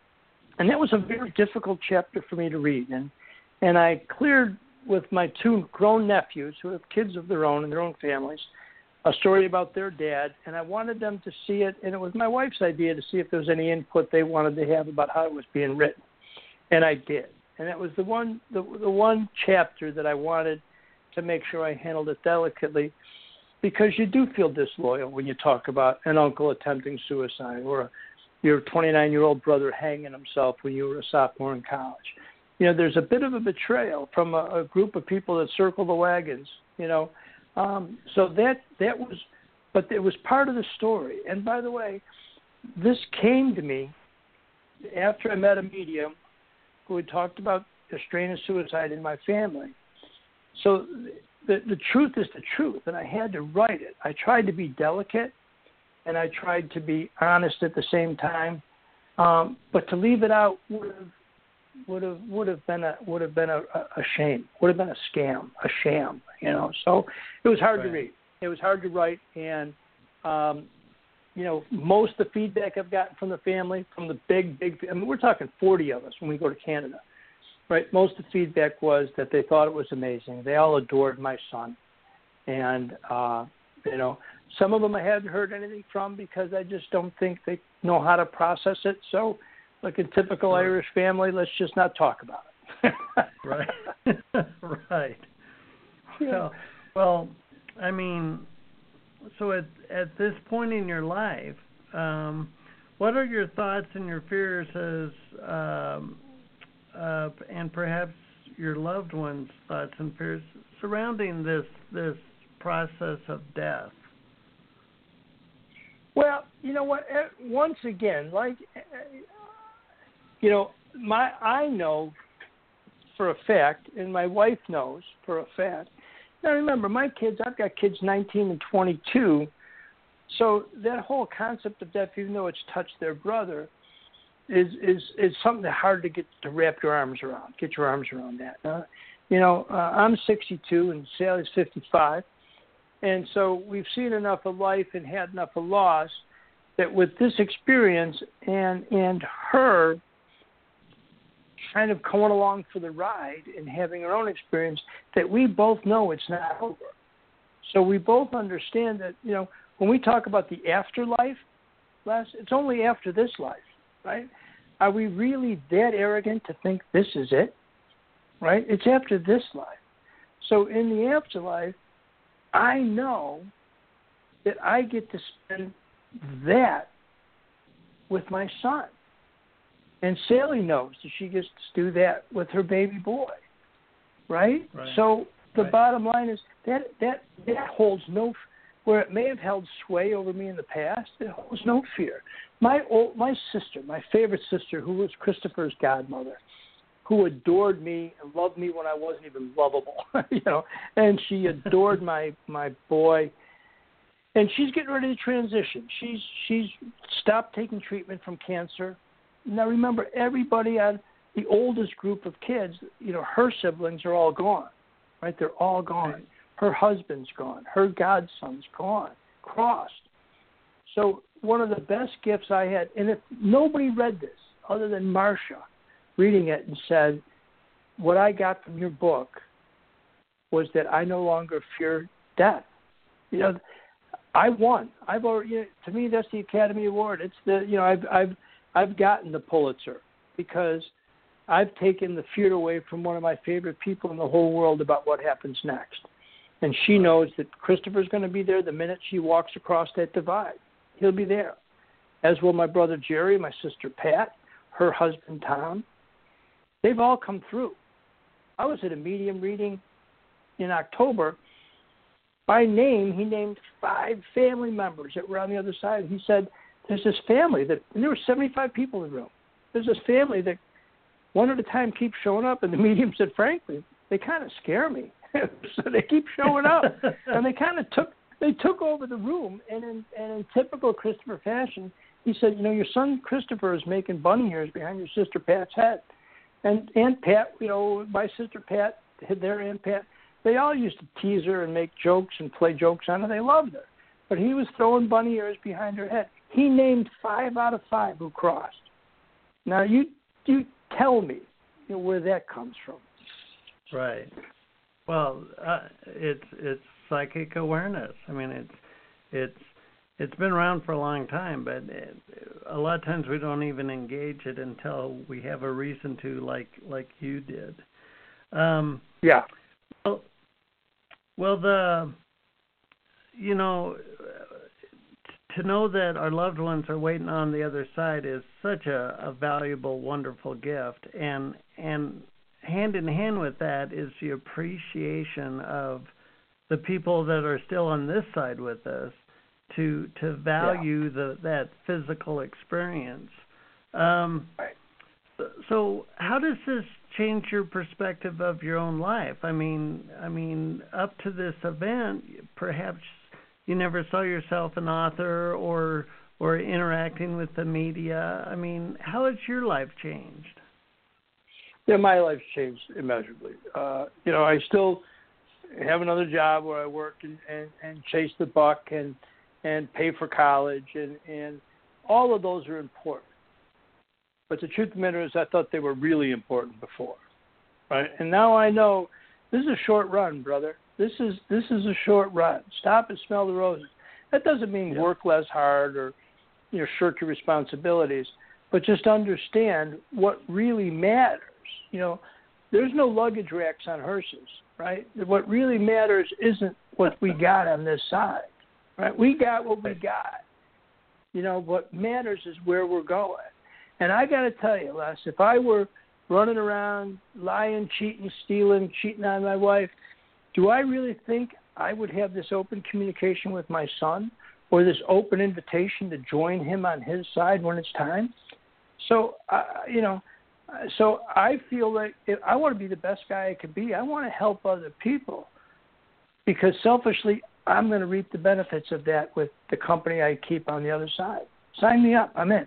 And that was a very difficult chapter for me to read. And and I cleared with my two grown nephews who have kids of their own and their own families a story about their dad. And I wanted them to see it. And it was my wife's idea to see if there was any input they wanted to have about how it was being written. And I did. And that was the one the, the one chapter that I wanted to make sure I handled it delicately, because you do feel disloyal when you talk about an uncle attempting suicide or a your twenty-nine-year-old brother hanging himself when you were a sophomore in college. You know, there's a bit of a betrayal from a, a group of people that circle the wagons, you know. Um, so that that was, but it was part of the story. And by the way, this came to me after I met a medium who had talked about the strain of suicide in my family. So the, the truth is the truth, and I had to write it. I tried to be delicate, and I tried to be honest at the same time, um, but to leave it out would have would have would have been a would have been a, a shame, would have been a scam, a sham, you know. So it was hard right. to read. It was hard to write, and um, you know, most of the feedback I've gotten from the family, from the big big, I mean, we're talking forty of us when we go to Canada, right? Most of the feedback was that they thought it was amazing. They all adored my son, and uh, you know. Some of them I hadn't heard anything from because I just don't think they know how to process it. So, like a typical right. Irish family, let's just not talk about it. right. right. Yeah. Well, well, I mean, so at at this point in your life, um, what are your thoughts and your fears as, um, uh, and perhaps your loved ones' thoughts and fears surrounding this this process of death? Well, you know what? Once again, like, you know, my I know for a fact, and my wife knows for a fact. Now, remember, my kids, I've got kids nineteen and twenty-two, so that whole concept of death, even though it's touched their brother, is is is something hard to get to wrap your arms around, get your arms around that. Uh, you know, uh, I'm sixty-two and Sally's fifty-five, and so we've seen enough of life and had enough of loss that with this experience and and her kind of going along for the ride and having our own experience, that we both know it's not over. So we both understand that, you know, when we talk about the afterlife, Les, it's only after this life, right? Are we really that arrogant to think this is it, right? It's after this life. So in the afterlife, I know that I get to spend that with my son. And Sally knows that she gets to do that with her baby boy, right? right. So the right. bottom line is that, that that holds no, where it may have held sway over me in the past, it holds no fear. My old, my sister, my favorite sister, who was Christopher's godmother, who adored me and loved me when I wasn't even lovable, you know, and she adored my my boy. And she's getting ready to transition. She's she's stopped taking treatment from cancer. Now, remember, everybody on the oldest group of kids, you know, her siblings are all gone, right? They're all gone. Right. Her husband's gone. Her godson's gone, crossed. So one of the best gifts I had, and if nobody read this other than Marcia reading it and said, what I got from your book was that I no longer fear death. You know, I won. I've already, you know, to me, that's the Academy Award. It's the, you know, I've, I've, I've gotten the Pulitzer because I've taken the fear away from one of my favorite people in the whole world about what happens next. And she knows that Christopher's going to be there the minute she walks across that divide. He'll be there. As will my brother Jerry, my sister Pat, her husband Tom. They've all come through. I was at a medium reading in October. By name, he named five family members that were on the other side. He said, there's this family that, and there were seventy-five people in the room. There's this family that one at a time keeps showing up, and the medium said, frankly, they kind of scare me. So they keep showing up. And they kind of took they took over the room, and in, and in typical Christopher fashion, he said, you know, your son Christopher is making bunny ears behind your sister Pat's head. And Aunt Pat, you know, my sister Pat, their Aunt Pat, they all used to tease her and make jokes and play jokes on her. They loved her. But he was throwing bunny ears behind her head. He named five out of five who crossed. Now, you you tell me, you know, where that comes from. Right. Well, uh, it's it's psychic awareness. I mean, it's it's it's been around for a long time, but it, a lot of times we don't even engage it until we have a reason to, like like you did. Um, yeah. Well, well, the you know. To know that our loved ones are waiting on the other side is such a, a valuable, wonderful gift. And and hand in hand with that is the appreciation of the people that are still on this side with us to to value yeah. the that physical experience. Um, right. So how does this change your perspective of your own life? I mean, I mean, up to this event, perhaps you never saw yourself an author or or interacting with the media. I mean, how has your life changed? Yeah, my life's changed immeasurably. Uh, you know, I still have another job where I work and, and, and chase the buck and and pay for college, and, and all of those are important. But the truth of the matter is I thought they were really important before, right? And now I know this is a short run, brother. This is this is a short run. Stop and smell the roses. That doesn't mean yeah. work less hard or, you know, shirk your responsibilities, but just understand what really matters. You know, there's no luggage racks on hearses, right? What really matters isn't what we got on this side, right? We got what we got. You know, what matters is where we're going. And I got to tell you, Les, if I were running around lying, cheating, stealing, cheating on my wife, do I really think I would have this open communication with my son or this open invitation to join him on his side when it's time. So, uh, you know, so I feel like if I want to be the best guy I can be. I want to help other people because selfishly, I'm going to reap the benefits of that with the company I keep on the other side. Sign me up. I'm in.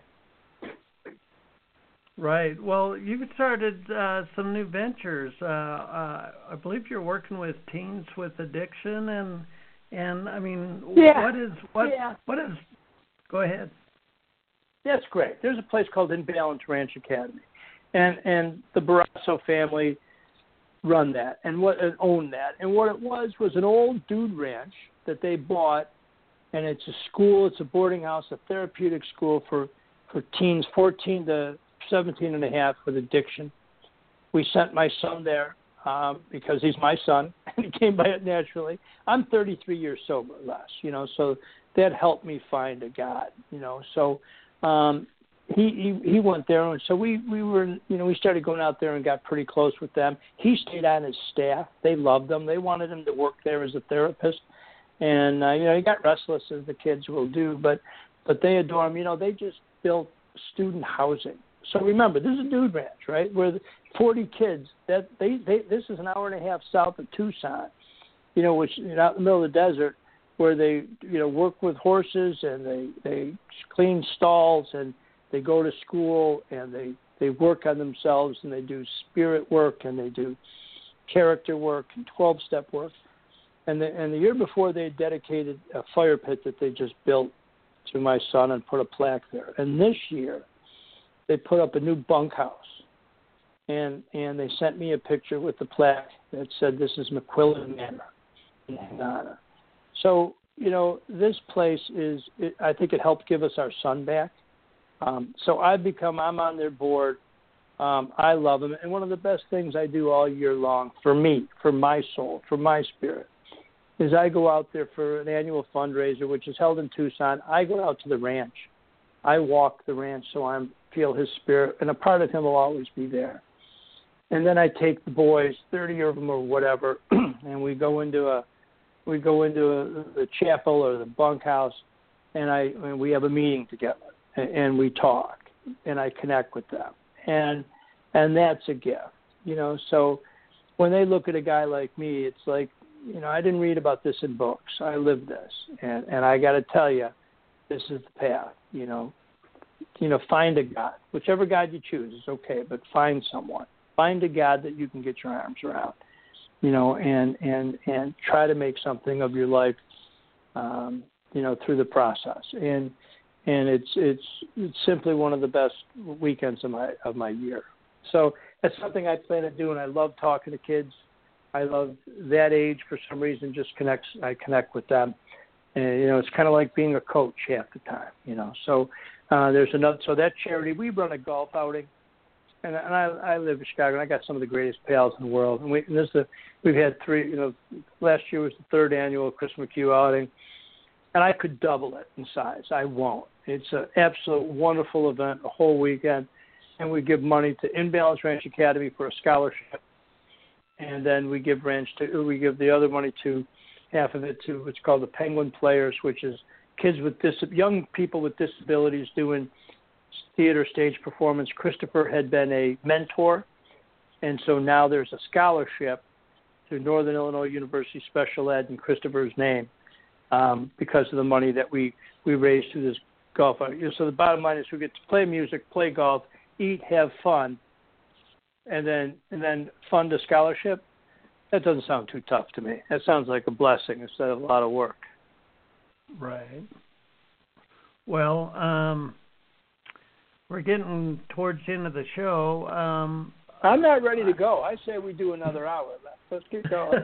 Right. Well, you've started uh, some new ventures. Uh, uh, I believe you're working with teens with addiction, and and I mean, yeah. what is what yeah. what is? Go ahead. That's great. There's a place called Imbalance Ranch Academy, and and the Barrasso family run that and what and own that. And what it was was an old dude ranch that they bought, and it's a school, it's a boarding house, a therapeutic school for for teens, fourteen to seventeen and a half with addiction. We sent my son there um, because he's my son, and he came by it naturally. I'm thirty-three years sober, less, you know, so that helped me find a God, you know. So um, he, he he went there, and so we, we were, you know, we started going out there and got pretty close with them. He stayed on his staff. They loved him. They wanted him to work there as a therapist. And, uh, you know, he got restless, as the kids will do, but but they adore him. You know, they just built student housing. So remember, this is a dude ranch, right? Where the forty kids. That they, they this is an hour and a half south of Tucson, you know, which is out in the middle of the desert, where they you know work with horses and they they clean stalls and they go to school and they they work on themselves and they do spirit work and they do character work and twelve-step work. And the and the year before, they dedicated a fire pit that they just built to my son and put a plaque there. And this year, they put up a new bunkhouse, and and they sent me a picture with the plaque that said, "This is McQuillan Manor in Hannah." So you know, this place is. It, I think it helped give us our son back. Um, so I've become. I'm on their board. Um, I love them, and one of the best things I do all year long for me, for my soul, for my spirit, is I go out there for an annual fundraiser, which is held in Tucson. I go out to the ranch. I walk the ranch so I feel his spirit, and a part of him will always be there. And then I take the boys, thirty of them or whatever, and we go into a we go into a, the chapel or the bunkhouse, and I and we have a meeting together, and, and we talk, and I connect with them, and and that's a gift, you know. So when they look at a guy like me, it's like, you know, I didn't read about this in books. I lived this, and and I got to tell you, this is the path. You know, you know, find a God, whichever God you choose is okay, but find someone, find a God that you can get your arms around, you know, and and and try to make something of your life, um, you know, through the process. And and it's it's it's simply one of the best weekends of my of my year. So that's something I plan to do, and I love talking to kids. I love that age for some reason. Just connects. I connect with them, and you know, it's kind of like being a coach half the time. You know, so uh, there's another. So that charity, we run a golf outing, and, and I, I live in Chicago, and I got some of the greatest pals in the world. And we, and this is the, we've had three. You know, last year was the third annual Chris McHugh outing, and I could double it in size. I won't. It's an absolute wonderful event, a whole weekend, and we give money to Imbalance Ranch Academy for a scholarship. And then we give ranch to we give the other money to half of it to what's called the Penguin Players, which is kids with dis, young people with disabilities doing theater stage performance. Christopher had been a mentor, and so now there's a scholarship to Northern Illinois University Special Ed in Christopher's name um, because of the money that we we raised through this golf. So the bottom line is we get to play music, play golf, eat, have fun. And then and then fund a scholarship. That doesn't sound too tough to me. That sounds like a blessing instead of a lot of work. Right. Well, um, we're getting towards the end of the show. Um, I'm not ready to go. I say we do another hour. Let's keep going.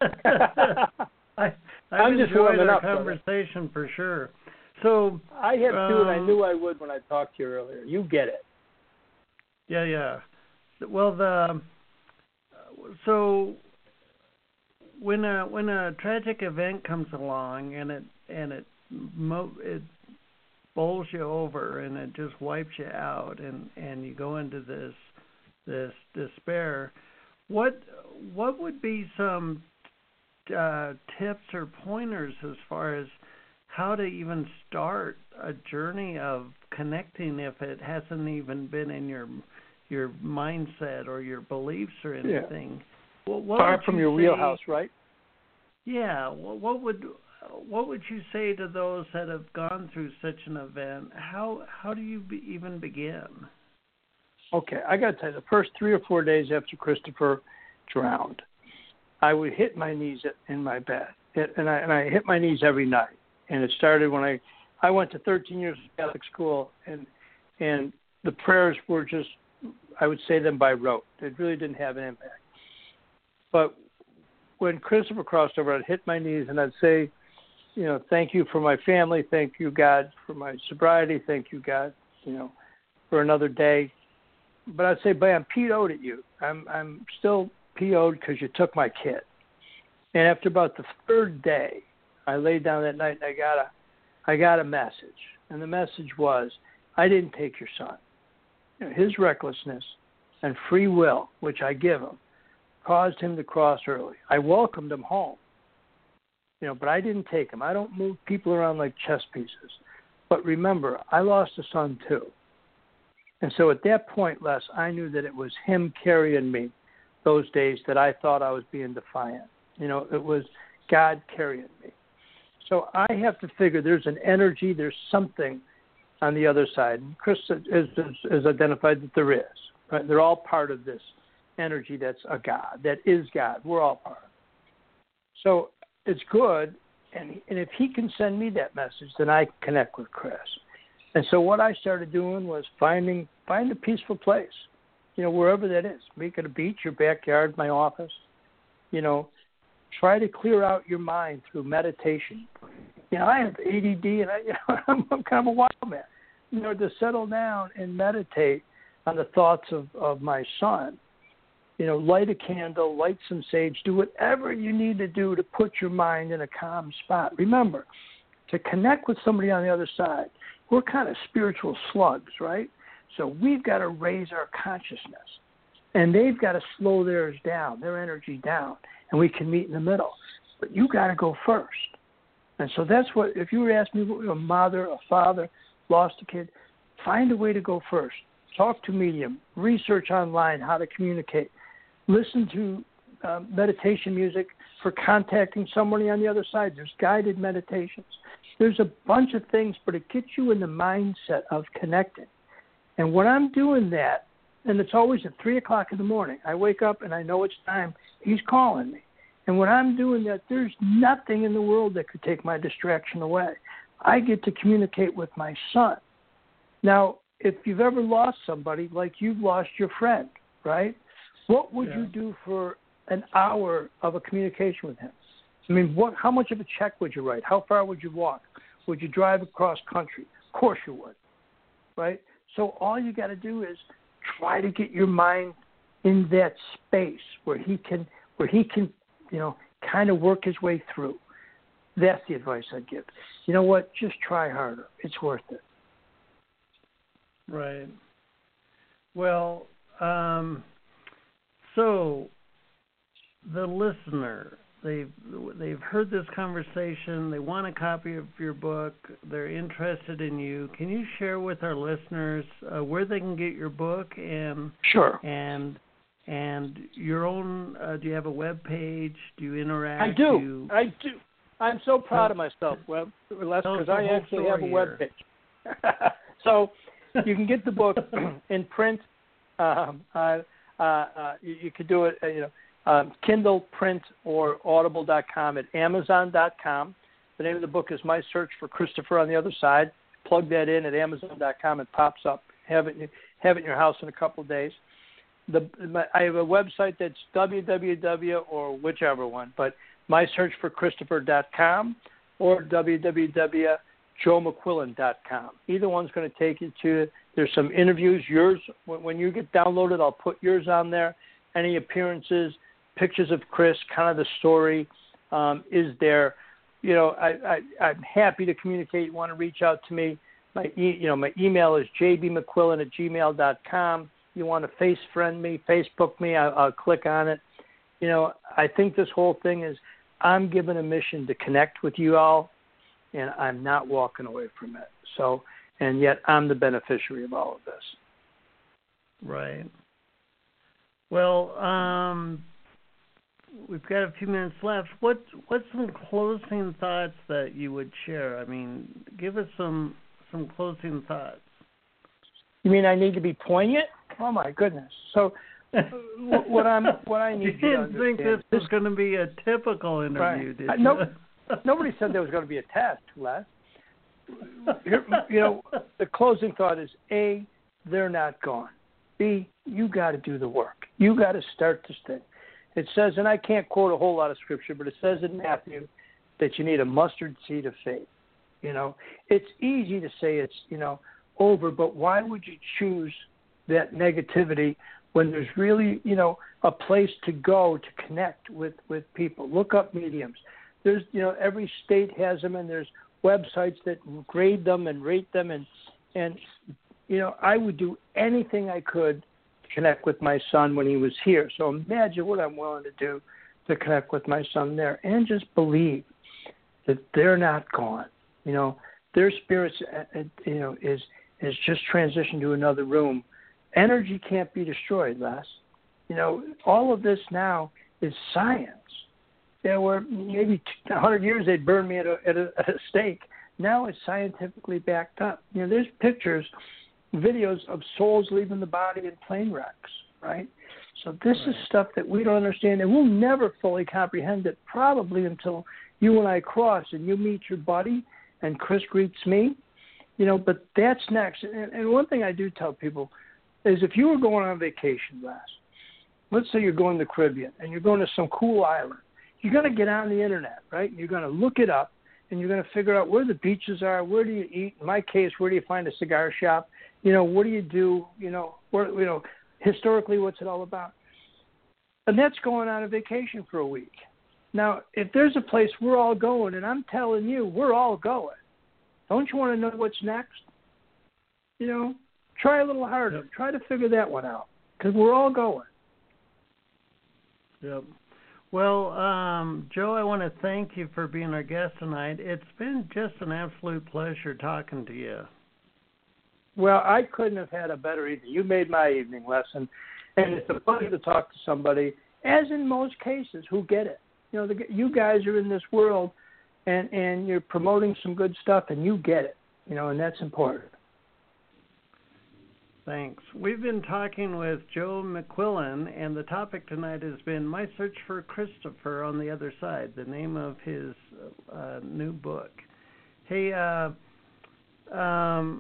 I, I've I'm just enjoyed our up, conversation brother. For sure. So I had to um, do it. I knew I would when I talked to you earlier. You get it. Yeah, yeah. Well, the so when a when a tragic event comes along and it and it mo- it bowls you over and it just wipes you out and, and you go into this this despair, what what would be some uh, tips or pointers as far as how to even start a journey of connecting if it hasn't even been in your your mindset or your beliefs or anything. Yeah. Well, what Far from you your say, wheelhouse, right? Yeah. Well, what would what would you say to those that have gone through such an event? How how do you be, even begin? Okay, I got to tell you, the first three or four days after Christopher drowned, I would hit my knees in my bed, and I and I hit my knees every night. And it started when I I went to thirteen years of Catholic school, and and the prayers were just, I would say them by rote. It really didn't have an impact. But when Christopher crossed over, I'd hit my knees and I'd say, you know, thank you for my family, thank you, God, for my sobriety, thank you, God, you know, for another day. But I'd say, but I'm P O'd at you. I'm I'm still P O'd because you took my kid. And after about the third day, I laid down that night and I got a, I got a message. And the message was, I didn't take your son. You know, his recklessness and free will, which I give him, caused him to cross early. I welcomed him home. You know, but I didn't take him. I don't move people around like chess pieces. But remember, I lost a son too. And so at that point, Les, I knew that it was him carrying me those days that I thought I was being defiant. You know, it was God carrying me. So I have to figure there's an energy, there's something on the other side. And Chris has, has, has identified that there is. Right? They're all part of this energy that's a God, that is God. We're all part of it. So it's good, and, and if he can send me that message, then I connect with Chris. And so what I started doing was finding find a peaceful place, you know, wherever that is. Make it a beach, your backyard, my office. You know, try to clear out your mind through meditation. You know, I have A D D, and I, you know, I'm, I'm kind of a wild man. You know, to settle down and meditate on the thoughts of, of my son. You know, light a candle, light some sage, do whatever you need to do to put your mind in a calm spot. Remember, to connect with somebody on the other side, we're kind of spiritual slugs, right? So we've got to raise our consciousness, and they've got to slow theirs down, their energy down, and we can meet in the middle. But you got to go first. And so that's what, if you were asking me, a mother, a father, lost a kid, find a way to go first. Talk to medium, research online how to communicate, listen to uh, meditation music for contacting somebody on the other side. There's guided meditations. There's a bunch of things, but it gets you in the mindset of connecting. And when I'm doing that, and it's always at three o'clock in the morning, I wake up and I know it's time, he's calling me. And when I'm doing that, there's nothing in the world that could take my distraction away. I get to communicate with my son. Now, if you've ever lost somebody, like you've lost your friend, right? What would yeah. you do for an hour of a communication with him? I mean, what? How much of a check would you write? How far would you walk? Would you drive across country? Of course you would, right? So all you got to do is try to get your mind in that space where he can, where he can, you know, kind of work his way through. That's the advice I'd give. You know what? Just try harder. It's worth it. Right. Well, um, so the listener, they've they've heard this conversation. They want a copy of your book. They're interested in you. Can you share with our listeners uh, where they can get your book and sure and and your own? Uh, do you have a web page? Do you interact? I do. do you... I do. I'm so proud of myself, Web, because I actually have a web page. So you can get the book in print. Um, uh, uh, uh, you, you could do it, uh, you know, um, Kindle, print, or audible dot com at amazon dot com. The name of the book is My Search for Christopher on the Other Side. Plug that in at amazon dot com. It pops up. Have it, have it in your house in a couple of days. The, my, I have a website that's www or whichever one, but my search for Christopher dot com or www dot joe mcquillan dot com. Either one's going to take you to, there's some interviews. Yours, when you get downloaded, I'll put yours on there. Any appearances, pictures of Chris, kind of the story um, is there. You know, I, I, I'm happy to communicate. You want to reach out to me. My, e, you know, my email is j b mcquillan at gmail dot com. You want to face friend me, Facebook me, I, I'll click on it. You know, I think this whole thing is, I'm given a mission to connect with you all and I'm not walking away from it. So, and yet I'm the beneficiary of all of this. Right. Well, um, we've got a few minutes left. What what's some closing thoughts that you would share? I mean, give us some some closing thoughts. You mean I need to be poignant? Oh my goodness! So, what I'm what I need you to didn't understand. think this was going to be a typical interview, right. did I, you? no, nobody said there was going to be a test, Les. You know, the closing thought is A, they're not gone. B, you got to do the work. You got to start this thing. It says, and I can't quote a whole lot of scripture, but it says in Matthew that you need a mustard seed of faith. You know, it's easy to say it's, you know, over, but why would you choose that negativity when there's really, you know, a place to go to connect with, with people? Look up mediums. There's, you know, every state has them, and there's websites that grade them and rate them, and, and you know, I would do anything I could to connect with my son when he was here. So imagine what I'm willing to do to connect with my son there, and just believe that they're not gone. You know, their spirits, you know, is is just transitioned to another room. Energy can't be destroyed, Les. You know, all of this now is science. You know, where maybe a hundred years they'd burn me at a, at a at a stake. Now it's scientifically backed up. You know, there's pictures, videos of souls leaving the body in plane wrecks, right? So this right. is stuff that we don't understand, and we'll never fully comprehend it, probably until you and I cross and you meet your buddy and Chris greets me, you know, but that's next. And, and one thing I do tell people is if you were going on vacation, Les, let's say you're going to the Caribbean and you're going to some cool island, you're going to get on the internet, right? You're going to look it up, and you're going to figure out where the beaches are, where do you eat. In my case, where do you find a cigar shop? You know, what do you do? You know, where, you know, historically, what's it all about? And that's going on a vacation for a week. Now, if there's a place we're all going, and I'm telling you, we're all going, don't you want to know what's next? You know, try a little harder. Yep. Try to figure that one out, because we're all going. Yep. Well, um, Joe, I want to thank you for being our guest tonight. It's been just an absolute pleasure talking to you. Well, I couldn't have had a better evening. You made my evening, Les, and it's a pleasure to talk to somebody, as in most cases, who get it. You know, the, you guys are in this world, and, and you're promoting some good stuff, and you get it, you know, and that's important. Thanks. We've been talking with Joe McQuillan, and the topic tonight has been My Search for Christopher on the Other Side, the name of his uh, new book. Hey, uh, um,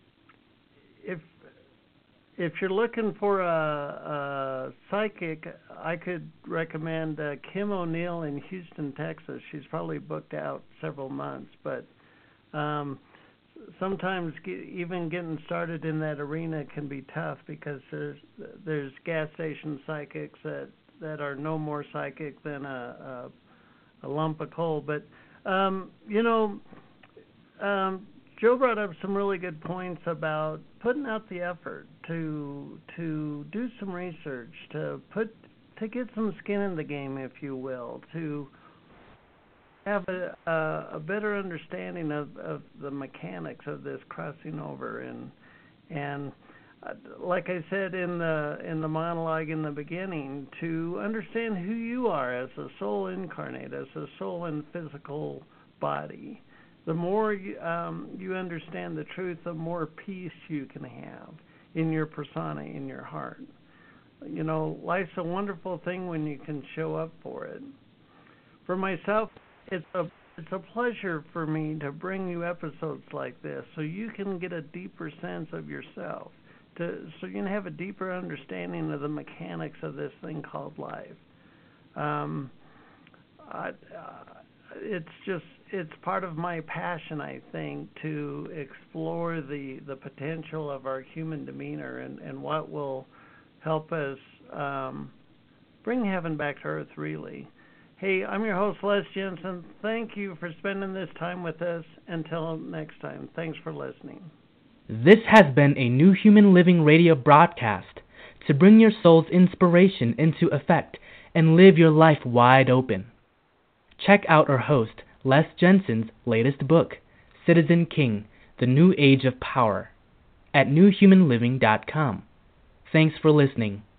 if if you're looking for a, a psychic, I could recommend uh, Kim O'Neill in Houston, Texas. She's probably booked out several months, but um, sometimes get, even getting started in that arena can be tough, because there's there's gas station psychics that, that are no more psychic than a, a, a lump of coal. But, um, you know, um, Joe brought up some really good points about putting out the effort to to do some research, to put to get some skin in the game, if you will, to have a, a, a better understanding of, of the mechanics of this crossing over, and and uh, like I said in the in the monologue in the beginning, to understand who you are as a soul incarnate, as a soul in physical body. The more you, um, you understand the truth, the more peace you can have in your persona, in your heart. You know, life's a wonderful thing when you can show up for it. For myself, it's a it's a pleasure for me to bring you episodes like this, so you can get a deeper sense of yourself, to so you can have a deeper understanding of the mechanics of this thing called life. Um, I, uh, it's just it's part of my passion, I think, to explore the, the potential of our human demeanor and, and what will help us um, bring heaven back to earth, really. Hey, I'm your host, Les Jensen. Thank you for spending this time with us. Until next time, thanks for listening. This has been a New Human Living radio broadcast to bring your soul's inspiration into effect and live your life wide open. Check out our host, Les Jensen's latest book, Citizen King, The New Age of Power, at new human living dot com. Thanks for listening.